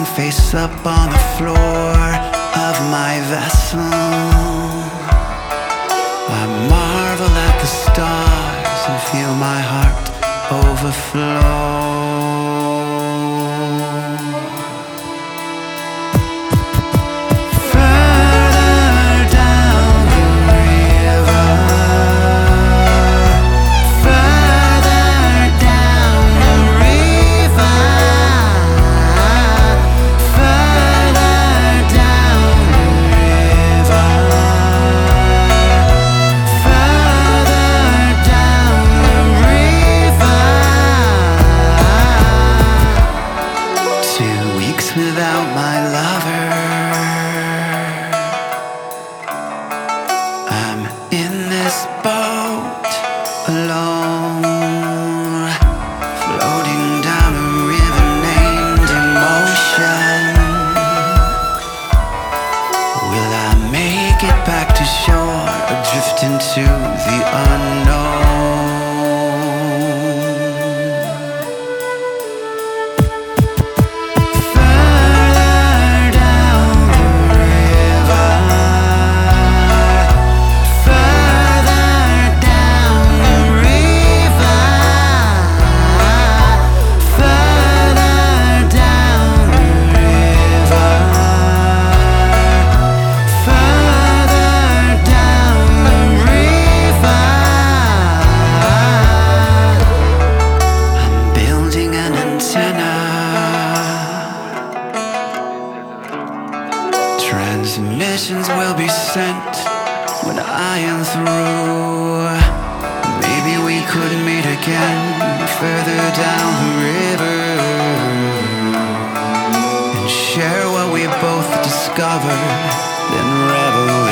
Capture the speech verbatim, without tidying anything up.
face up on the floor of my vessel. I marvel at the stars and feel my heart overflow. Without my lover, I'm in this boat alone, floating down a river named emotion. Will I make it back to shore or drift into the unknown? Transmissions will be sent when I am through. Maybe we could meet again further down the river and share what we both discovered, then revel